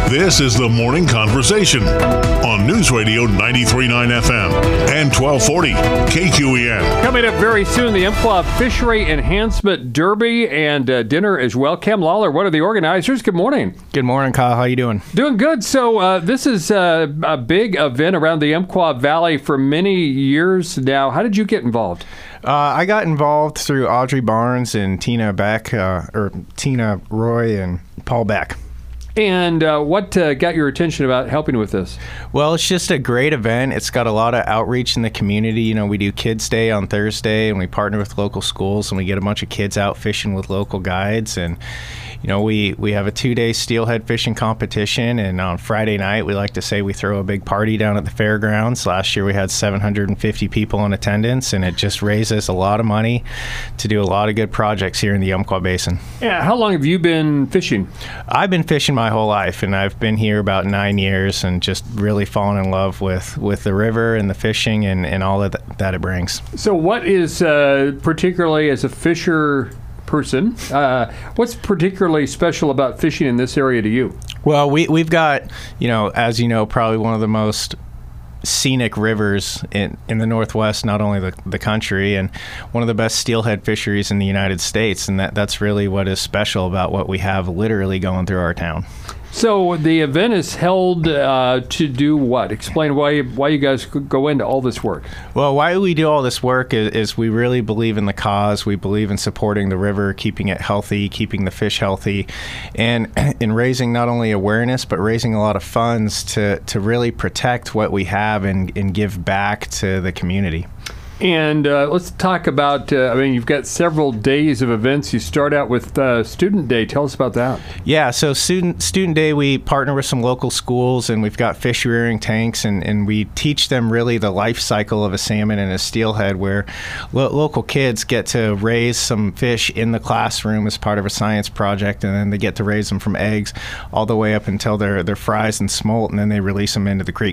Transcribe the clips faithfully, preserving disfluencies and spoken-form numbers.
This is the Morning Conversation on News Radio ninety-three point nine F M and twelve forty K Q E N. Coming up very soon, the Umpqua Fishery Enhancement Derby and uh, dinner as well. Cam Lawler, one of the organizers. Good morning. Good morning, Kyle. How you doing? Doing good. So uh, this is uh, a big event around the Umpqua Valley for many years now. How did you get involved? Uh, I got involved through Audrey Barnes and Tina Beck, uh, or Tina Roy and Paul Beck. And uh, what uh, got your attention about helping with this? Well, it's just a great event. It's got a lot of outreach in the community. You know, we do Kids Day on Thursday, and we partner with local schools, and we get a bunch of kids out fishing with local guides. And, you know, we, we have a two-day steelhead fishing competition, and on Friday night, we like to say we throw a big party down at the fairgrounds. Last year, we had seven hundred fifty people in attendance, and it just raises a lot of money to do a lot of good projects here in the Umpqua Basin. Yeah, how long have you been fishing? I've been fishing my whole life, and I've been here about nine years and just really fallen in love with, with the river and the fishing and, and all of that, that it brings. So what is, uh, particularly as a fisher person, uh, what's particularly special about fishing in this area to you? Well, we, we've got, you know, as you know, probably one of the most scenic rivers in, in the Northwest, not only the, the country, and one of the best steelhead fisheries in the United States. And that, that's really what is special about what we have literally going through our town. So the event is held uh, to do what? Explain why why you guys go into all this work. Well, why we do all this work is, is we really believe in the cause. We believe in supporting the river, keeping it healthy, keeping the fish healthy, and in raising not only awareness, but raising a lot of funds to, to really protect what we have and, and give back to the community. And uh, let's talk about, uh, I mean, you've got several days of events. You start out with uh, Student Day. Tell us about that. Yeah, so Student Student Day, we partner with some local schools, and we've got fish rearing tanks, and, and we teach them really the life cycle of a salmon and a steelhead, where lo- local kids get to raise some fish in the classroom as part of a science project, and then they get to raise them from eggs all the way up until they're, they're fries and smolt, and then they release them into the creek.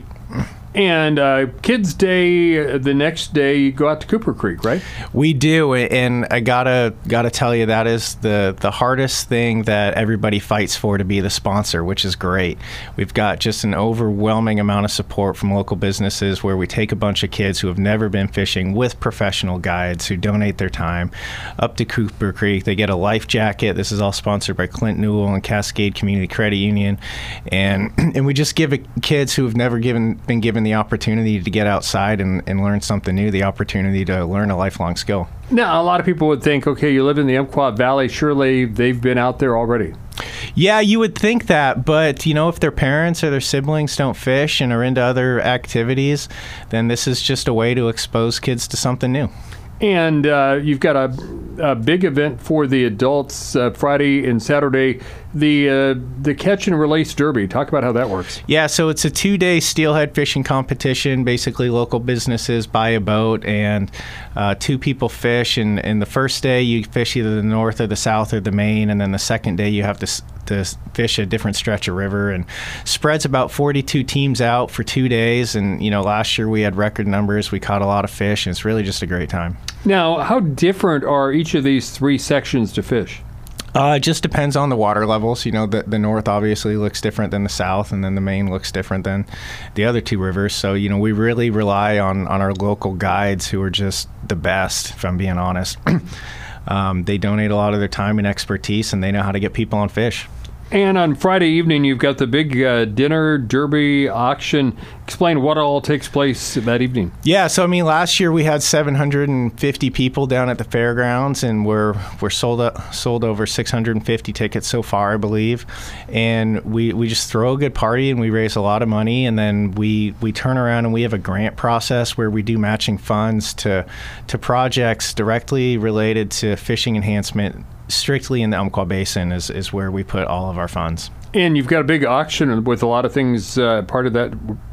And uh, Kids Day, the next day, you go out to Cooper Creek, right? We do, and I gotta gotta tell you, that is the, the hardest thing that everybody fights for, to be the sponsor, which is great. We've got just an overwhelming amount of support from local businesses, where we take a bunch of kids who have never been fishing with professional guides who donate their time up to Cooper Creek. They get a life jacket. This is all sponsored by Clint Newell and Cascade Community Credit Union, and and we just give it, kids who have never given been given the opportunity to get outside and, and learn something new, the opportunity to learn a lifelong skill. Now, a lot of people would think, okay, you live in the Umpqua Valley, surely they've been out there already. Yeah, you would think that, but, you know, if their parents or their siblings don't fish and are into other activities, then this is just a way to expose kids to something new. And uh, you've got a, a big event for the adults uh, Friday and Saturday, the uh, the Catch and Release Derby. Talk about how that works. Yeah, so it's a two-day steelhead fishing competition. Basically, local businesses buy a boat, and uh, two people fish. And, and the first day, you fish either the north or the south or the main, and then the second day, you have to to fish a different stretch of river, and spreads about forty-two teams out for two days. And, you know, last year we had record numbers. We caught a lot of fish, and it's really just a great time. Now, how different are each of these three sections to fish? Uh, it just depends on the water levels. You know, the, the north obviously looks different than the south, and then the main looks different than the other two rivers. So, you know, we really rely on, on our local guides, who are just the best, if I'm being honest. um, they donate a lot of their time and expertise, and they know how to get people on fish. And on Friday evening, you've got the big uh, dinner, derby, auction. Explain what all takes place that evening. Yeah, so I mean, last year we had seven hundred fifty people down at the fairgrounds, and we're we're sold up, sold over six hundred fifty tickets so far, I believe. And we, we just throw a good party, and we raise a lot of money, and then we, we turn around and we have a grant process where we do matching funds to to projects directly related to fishing enhancement. Strictly in the Umpqua Basin is, is where we put all of our funds. And you've got a big auction with a lot of things uh, part of that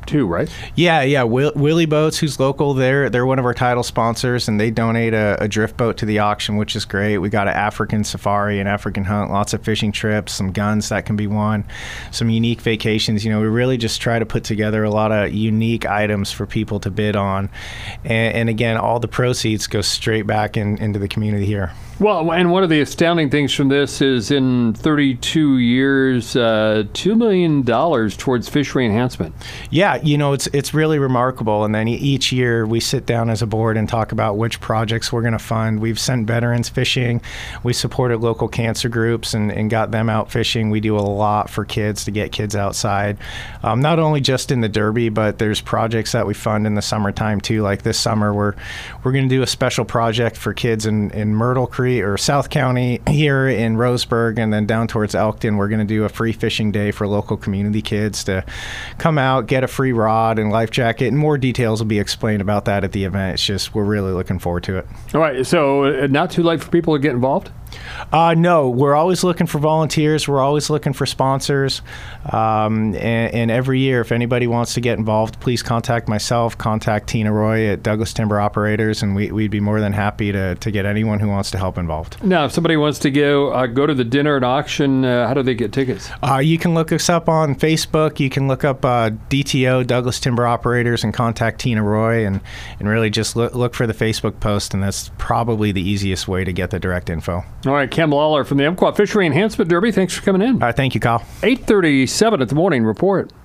too, right? Yeah, yeah. Will, Willie Boats, who's local, they're they're one of our title sponsors, and they donate a, a drift boat to the auction, which is great. We got an African safari, an African hunt, lots of fishing trips, some guns that can be won, some unique vacations. You know, we really just try to put together a lot of unique items for people to bid on, and, and again, all the proceeds go straight back in, into the community here. Well, and one of the astounding things from this is in thirty-two years, uh, two million dollars towards fishery enhancement. Yeah, you know, it's it's really remarkable. And then each year we sit down as a board and talk about which projects we're going to fund. We've sent veterans fishing. We supported local cancer groups and, and got them out fishing. We do a lot for kids to get kids outside, um, not only just in the Derby, but there's projects that we fund in the summertime too. Like this summer, we're we're going to do a special project for kids in, in Myrtle Creek or South County here in Roseburg, and then down towards Elkton, we're going to do a free fishing day for local community kids to come out, get a free rod and life jacket, and more details will be explained about that at the event. It's just, we're really looking forward to it. All right, so uh, not too late for people to get involved? Uh, no, we're always looking for volunteers. We're always looking for sponsors. Um, and, and every year, if anybody wants to get involved, please contact myself, contact Tina Roy at Douglas Timber Operators, and we, we'd be more than happy to, to get anyone who wants to help involved. Now, if somebody wants to go uh, go to the dinner and auction, uh, how do they get tickets? Uh, you can look us up on Facebook. You can look up uh, D T O, Douglas Timber Operators, and contact Tina Roy, and, and really just look, look for the Facebook post, and that's probably the easiest way to get the direct info. All right, Cam Lawler from the Umpqua Fishery Enhancement Derby, thanks for coming in. All right, thank you, Kyle. eight thirty-seven at the Morning Report.